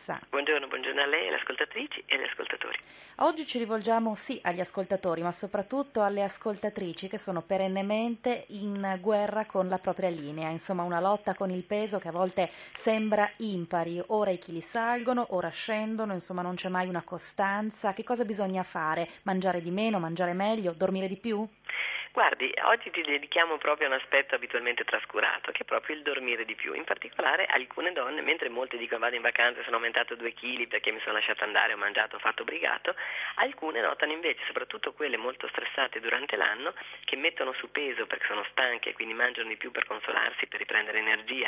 dottoressa. Buongiorno a lei, alle ascoltatrici e agli ascoltatori. Oggi ci rivolgiamo sì agli ascoltatori, ma soprattutto alle ascoltatrici che sono perennemente in guerra con la propria linea, insomma una lotta con il peso che a volte sembra impari, ora i chili salgono, ora scendono, insomma non c'è mai una costanza. Che cosa bisogna fare? Mangiare di meno, mangiare meglio, dormire di più? Guardi, oggi ti dedichiamo proprio a un aspetto abitualmente trascurato, che è proprio il dormire di più. In particolare alcune donne, mentre molte dicono vado in vacanza, sono aumentato 2 kg perché mi sono lasciata andare, ho mangiato, ho fatto brigato, alcune notano invece, soprattutto quelle molto stressate durante l'anno, che mettono su peso perché sono stanche e quindi mangiano di più per consolarsi, per riprendere energia,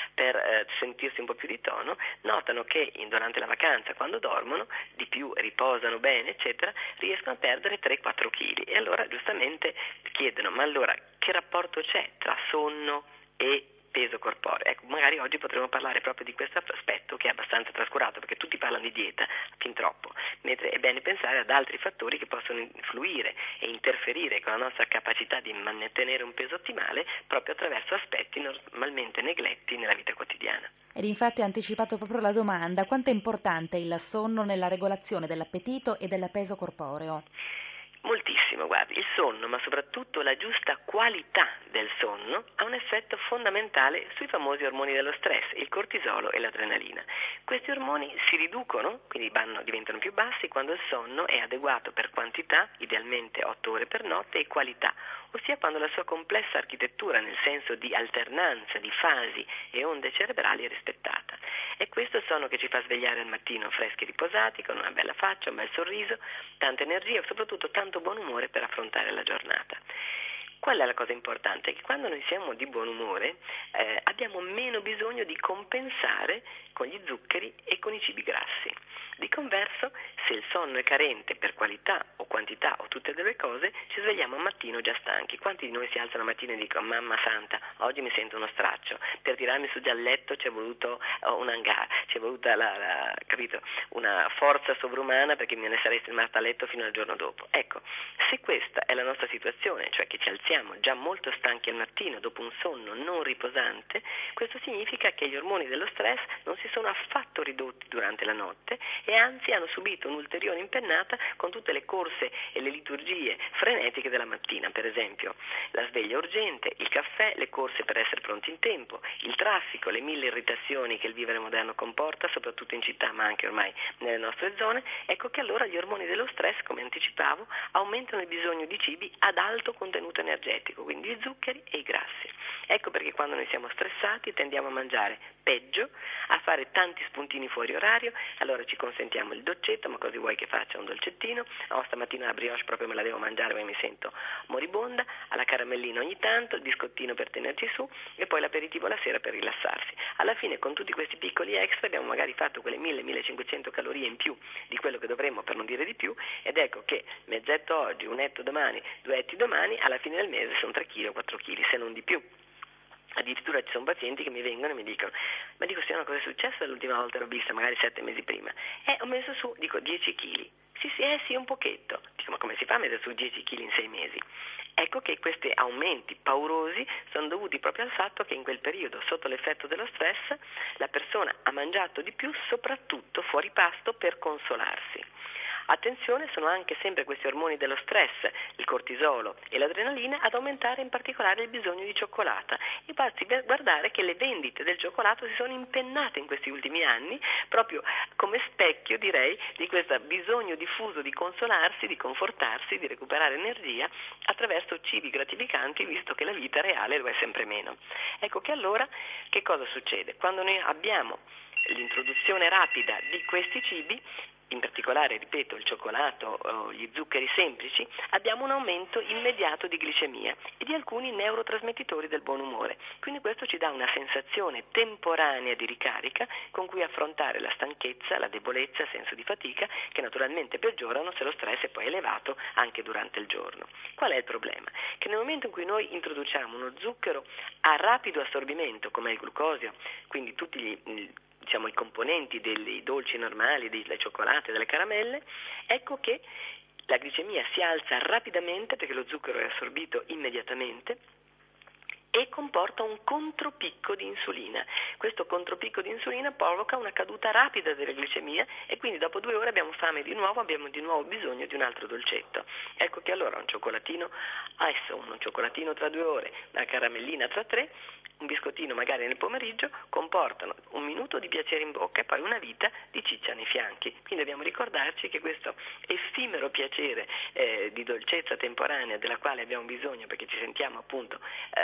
per sentirsi un po' più di tono, notano che durante la vacanza, quando dormono di più, riposano bene, eccetera, riescono a perdere 3-4 kg. E allora giustamente chiedono, ma allora che rapporto c'è tra sonno e peso corporeo? Ecco, magari oggi potremo parlare proprio di questo aspetto che è abbastanza trascurato, perché tutti parlano di dieta fin troppo, mentre è bene pensare ad altri fattori che possono influire e interferire con la nostra capacità di mantenere un peso ottimale proprio attraverso aspetti normalmente negletti nella vita quotidiana. Ed infatti ha anticipato proprio la domanda, quanto è importante il sonno nella regolazione dell'appetito e del peso corporeo? Moltissimo, guardi, il sonno, ma soprattutto la giusta qualità del sonno, ha un effetto fondamentale sui famosi ormoni dello stress, il cortisolo e l'adrenalina. Questi ormoni si riducono, quindi diventano più bassi quando il sonno è adeguato per quantità, idealmente 8 ore per notte, e qualità, ossia quando la sua complessa architettura, nel senso di alternanza di fasi e onde cerebrali, è rispettata. È questo il sonno che ci fa svegliare al mattino freschi e riposati, con una bella faccia, un bel sorriso, tanta energia e soprattutto tanto buon umore per affrontare la giornata. Qual è la cosa importante? Che quando noi siamo di buon umore abbiamo meno bisogno di compensare con gli zuccheri e con i cibi grassi. Di converso, se il sonno è carente per qualità o quantità o tutte e due cose, ci svegliamo al mattino già stanchi. Quanti di noi si alzano la mattina e dicono mamma santa, oggi mi sento uno straccio, per tirarmi su dal letto ci è voluto un hangar, ci è voluta capito, una forza sovrumana perché me ne sarei rimasta a letto fino al giorno dopo. Ecco, se questa è la nostra situazione, cioè che ci alziamo già molto stanchi al mattino dopo un sonno non riposante, questo significa che gli ormoni dello stress non si sono affatto ridotti durante la notte e anzi hanno subito un'ulteriore impennata con tutte le corse e le liturgie frenetiche della mattina, per esempio la sveglia urgente, il caffè, le corse per essere pronti in tempo, il traffico, le 1000 irritazioni che il vivere moderno comporta, soprattutto in città ma anche ormai nelle nostre zone. Ecco che allora gli ormoni dello stress, come anticipavo, aumentano il bisogno di cibi ad alto contenuto energetico, quindi i zuccheri e i grassi. Ecco perché quando noi siamo stressati tendiamo a mangiare peggio, a fare tanti spuntini fuori orario, allora ci consentiamo il dolcetto, ma cosa vuoi che faccia un dolcettino? Oh, stamattina la brioche proprio me la devo mangiare perché mi sento moribonda, alla caramellina ogni tanto, il biscottino per tenerci su e poi l'aperitivo la sera per rilassarsi. Alla fine con tutti questi piccoli extra abbiamo magari fatto quelle 1000-1500 calorie in più di quello che dovremmo, per non dire di più, ed ecco che mezzetto oggi, un etto domani, 2 etti domani, alla fine del mese sono 3 kg o 4 kg, se non di più. Addirittura ci sono pazienti che mi vengono e mi dicono ma dico Stiana, cosa è successo l'ultima volta l'ho vista, magari 7 mesi prima? Ho messo su, dico 10 kg. Sì, un pochetto. Dico ma come si fa a mettere su 10 kg in 6 mesi? Ecco che questi aumenti paurosi sono dovuti proprio al fatto che in quel periodo, sotto l'effetto dello stress, la persona ha mangiato di più, soprattutto fuori pasto, per consolarsi. Attenzione, sono anche sempre questi ormoni dello stress, il cortisolo e l'adrenalina, ad aumentare in particolare il bisogno di cioccolata. E basti guardare che le vendite del cioccolato si sono impennate in questi ultimi anni, proprio come specchio, direi, di questo bisogno diffuso di consolarsi, di confortarsi, di recuperare energia attraverso cibi gratificanti, visto che la vita reale lo è sempre meno. Ecco che allora che cosa succede? Quando noi abbiamo l'introduzione rapida di questi cibi, in particolare, ripeto, il cioccolato o gli zuccheri semplici, abbiamo un aumento immediato di glicemia e di alcuni neurotrasmettitori del buon umore. Quindi questo ci dà una sensazione temporanea di ricarica con cui affrontare la stanchezza, la debolezza, il senso di fatica, che naturalmente peggiorano se lo stress è poi elevato anche durante il giorno. Qual è il problema? Che nel momento in cui noi introduciamo uno zucchero a rapido assorbimento, come il glucosio, quindi tutti i componenti dei dolci normali, delle cioccolate, delle caramelle, ecco che la glicemia si alza rapidamente perché lo zucchero è assorbito immediatamente e comporta un contropicco di insulina. Questo contropicco di insulina provoca una caduta rapida della glicemia e quindi dopo 2 ore abbiamo fame di nuovo, abbiamo di nuovo bisogno di un altro dolcetto. Ecco che allora un cioccolatino, adesso un cioccolatino tra 2 ore, una caramellina tra 3, un biscottino magari nel pomeriggio comportano 1 minuto di piacere in bocca e poi una vita di ciccia nei fianchi. Quindi dobbiamo ricordarci che questo effimero piacere di dolcezza temporanea della quale abbiamo bisogno perché ci sentiamo appunto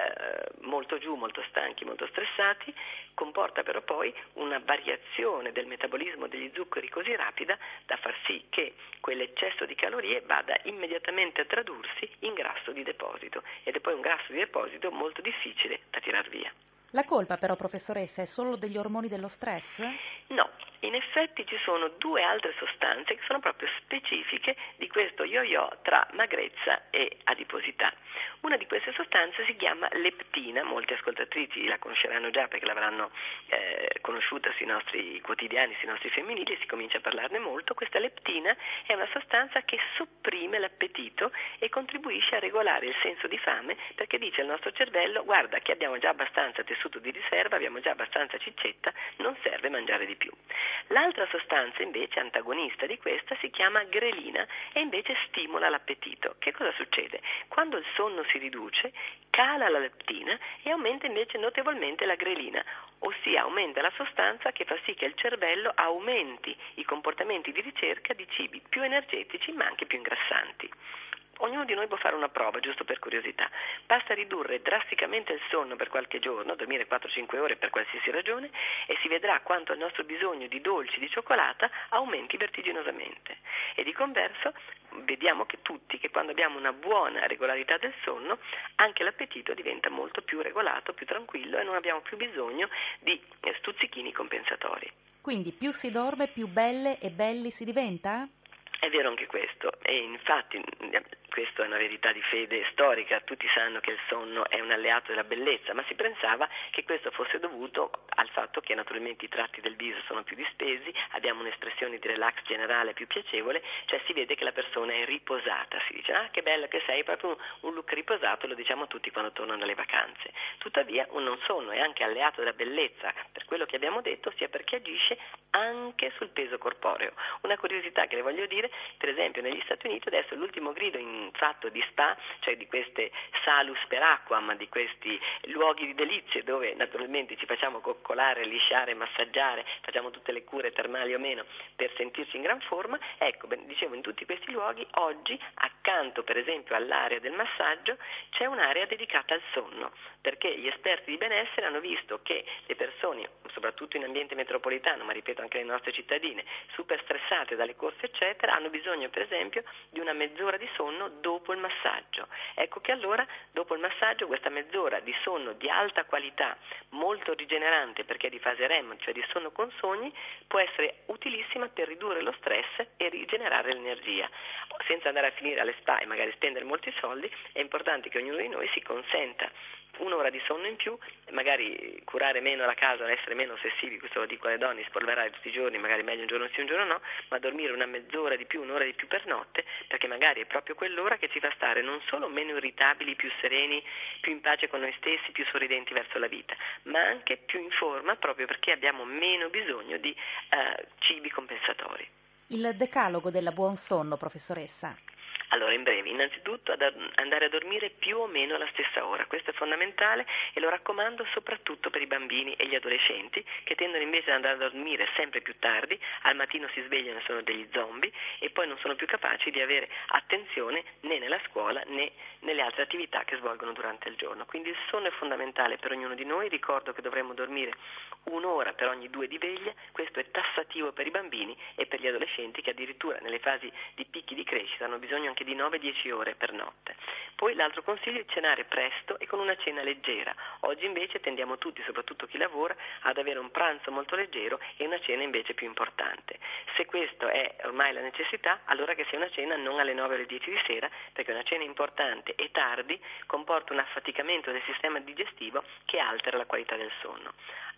molto giù, molto stanchi, molto stressati, comporta però poi una variazione del metabolismo degli zuccheri così rapida da far sì che quell'eccesso di calorie vada immediatamente a tradursi in grasso di deposito ed è poi un grasso di deposito molto difficile da tirar via. La colpa però, professoressa, è solo degli ormoni dello stress? No, in effetti ci sono 2 altre sostanze che sono proprio specifiche di questo yo-yo tra magrezza e adiposità. Una di queste sostanze si chiama leptina, molte ascoltatrici la conosceranno già perché l'avranno conosciuta sui nostri quotidiani, sui nostri femminili, e si comincia a parlarne molto. Questa leptina è una sostanza che sopprime l'appetito e contribuisce a regolare il senso di fame perché dice al nostro cervello: guarda che abbiamo già abbastanza tessuto di riserva, abbiamo già abbastanza ciccetta, non serve mangiare di più. L'altra sostanza invece antagonista di questa si chiama grelina e invece stimola l'appetito. Che cosa succede? Quando il sonno si riduce, cala la leptina e aumenta invece notevolmente la grelina, ossia aumenta la sostanza che fa sì che il cervello aumenti i comportamenti di ricerca di cibi più energetici ma anche più ingrassanti. Ognuno di noi può fare una prova, giusto per curiosità. Basta ridurre drasticamente il sonno per qualche giorno, dormire 4-5 ore per qualsiasi ragione, e si vedrà quanto il nostro bisogno di dolci, di cioccolata, aumenti vertiginosamente. E di converso vediamo che quando abbiamo una buona regolarità del sonno, anche l'appetito diventa molto più regolato, più tranquillo e non abbiamo più bisogno di stuzzichini compensatori. Quindi più si dorme, più belle e belli si diventa? È vero anche questo, e infatti questa è una verità di fede storica, tutti sanno che il sonno è un alleato della bellezza, ma si pensava che questo fosse dovuto al fatto che naturalmente i tratti del viso sono più distesi, abbiamo un'espressione di relax generale più piacevole, cioè si vede che la persona è riposata, si dice che bella che sei, proprio un look riposato, lo diciamo tutti quando tornano dalle vacanze. Tuttavia un sonno è anche alleato della bellezza, per quello che abbiamo detto, sia perché agisce anche sul peso corporeo. Una curiosità che le voglio dire: per esempio negli Stati Uniti adesso l'ultimo grido in fatto di spa, cioè di queste salus per aquam, di questi luoghi di delizie dove naturalmente ci facciamo coccolare, lisciare, massaggiare, facciamo tutte le cure termali o meno per sentirci in gran forma. Ecco, dicevo, in tutti questi luoghi oggi accanto per esempio all'area del massaggio c'è un'area dedicata al sonno, perché gli esperti di benessere hanno visto che le persone, soprattutto in ambiente metropolitano, ma ripeto anche le nostre cittadine, super stressate dalle corse eccetera, hanno bisogno per esempio di una mezz'ora di sonno dopo il massaggio. Ecco che allora dopo il massaggio questa mezz'ora di sonno di alta qualità, molto rigenerante perché è di fase REM, cioè di sonno con sogni, può essere utilissima per ridurre lo stress e rigenerare l'energia. Senza andare a finire alle spa e magari spendere molti soldi, è importante che ognuno di noi si consenta un'ora di sonno in più, magari curare meno la casa, essere meno ossessivi, questo lo dico alle donne, spolverare tutti i giorni, magari meglio un giorno sì un giorno no, ma dormire una mezz'ora di più, un'ora di più per notte, perché magari è proprio quell'ora che ci fa stare non solo meno irritabili, più sereni, più in pace con noi stessi, più sorridenti verso la vita, ma anche più in forma, proprio perché abbiamo meno bisogno di cibi compensatori. Il decalogo della buon sonno, professoressa. Allora, in breve, innanzitutto andare a dormire più o meno alla stessa ora, questo è fondamentale e lo raccomando soprattutto per i bambini e gli adolescenti che tendono invece ad andare a dormire sempre più tardi, al mattino si svegliano e sono degli zombie e poi non sono più capaci di avere attenzione né nella scuola né nelle altre attività che svolgono durante il giorno. Quindi il sonno è fondamentale per ognuno di noi, ricordo che dovremmo dormire 1 ora per ogni 2 di veglia, questo è tassativo per i bambini e per gli adolescenti che addirittura nelle fasi di picchi di crescita hanno bisogno anche di 9-10 ore per notte. Poi l'altro consiglio è cenare presto e con una cena leggera. Oggi invece tendiamo tutti, soprattutto chi lavora, ad avere un pranzo molto leggero e una cena invece più importante. Se questo è ormai la necessità, allora che sia una cena non alle 9 o alle 10 di sera, perché una cena importante e tardi comporta un affaticamento del sistema digestivo che altera la qualità del sonno.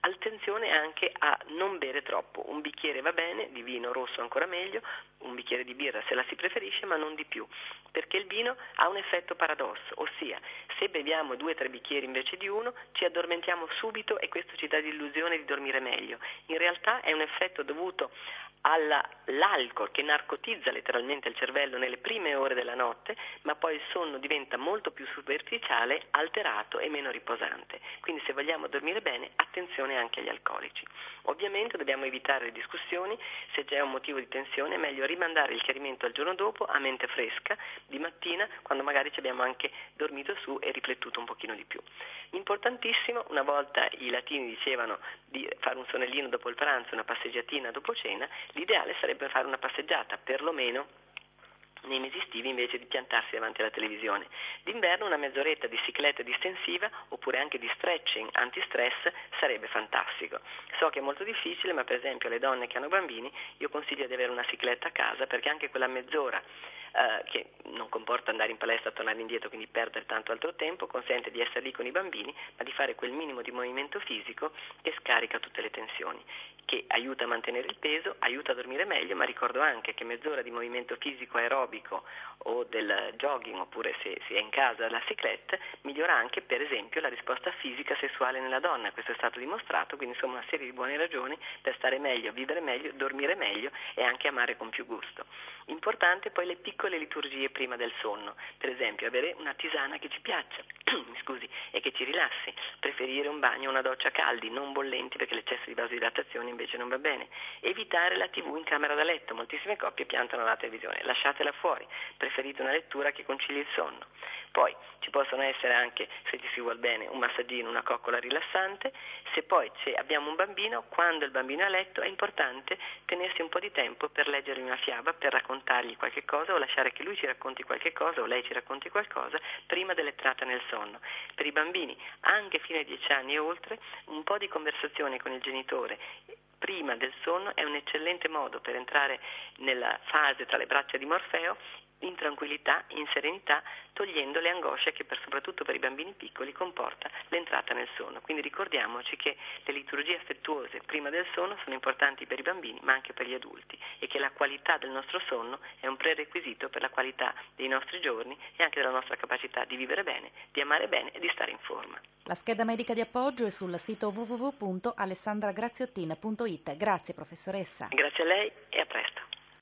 attenzione anche a non bere troppo, un bicchiere va bene, di vino rosso ancora meglio, un bicchiere di birra se la si preferisce, ma non di più, perché il vino ha un effetto paradosso, ossia se beviamo 2-3 bicchieri invece di uno ci addormentiamo subito e questo ci dà l'illusione di dormire meglio. In realtà è un effetto dovuto all'alcol che narcotizza letteralmente il cervello nelle prime ore della notte, ma poi il sonno diventa molto più superficiale, alterato e meno riposante. Quindi se vogliamo dormire bene, attenzione anche agli alcolici. Ovviamente dobbiamo evitare le discussioni, se c'è un motivo di tensione è meglio rimandare il chiarimento al giorno dopo a mente fresca, di mattina, quando magari ci abbiamo anche dormito su e riflettuto un pochino di più. Importantissimo, una volta i latini dicevano di fare un sonnellino dopo il pranzo, una passeggiatina dopo cena, l'ideale sarebbe fare una passeggiata, perlomeno nei mesi estivi invece di piantarsi davanti alla televisione. D'inverno una mezz'oretta di cicletta distensiva oppure anche di stretching antistress sarebbe fantastico. So che è molto difficile, ma per esempio alle donne che hanno bambini io consiglio di avere una cicletta a casa, perché anche quella mezz'ora che non comporta andare in palestra e tornare indietro, quindi perdere tanto altro tempo, consente di essere lì con i bambini, ma di fare quel minimo di movimento fisico che scarica tutte le tensioni, che aiuta a mantenere il peso, aiuta a dormire meglio, ma ricordo anche che mezz'ora di movimento fisico aerobico o del jogging, oppure se si è in casa la ciclette, migliora anche per esempio la risposta fisica sessuale nella donna. Questo è stato dimostrato, quindi insomma una serie di buone ragioni per stare meglio, vivere meglio, dormire meglio e anche amare con più gusto. Importante poi le piccole liturgie prima del sonno, per esempio avere una tisana che ci piaccia scusi, e che ci rilassi, preferire un bagno o una doccia caldi, non bollenti, perché l'eccesso di vasodilazione invece non va bene, evitare la TV in camera da letto, moltissime coppie piantano la televisione, lasciatela fuori, preferite una lettura che concili il sonno. Poi ci possono essere anche, se ci si vuol bene, un massaggino, una coccola rilassante. Se poi abbiamo un bambino, quando il bambino è a letto è importante tenersi un po' di tempo per leggergli una fiaba, per raccontargli qualche cosa o lasciare che lui ci racconti qualche cosa o lei ci racconti qualcosa prima dell'entrata nel sonno. Per i bambini, anche fino ai 10 anni e oltre, un po' di conversazione con il genitore prima del sonno è un eccellente modo per entrare nella fase tra le braccia di Morfeo in tranquillità, in serenità, togliendo le angosce che soprattutto per i bambini piccoli comporta l'entrata nel sonno. Quindi ricordiamoci che le liturgie affettuose prima del sonno sono importanti per i bambini ma anche per gli adulti e che la qualità del nostro sonno è un prerequisito per la qualità dei nostri giorni e anche della nostra capacità di vivere bene, di amare bene e di stare in forma. La scheda medica di appoggio è sul sito www.alessandragraziottin.it. Grazie professoressa. Grazie a lei e a presto.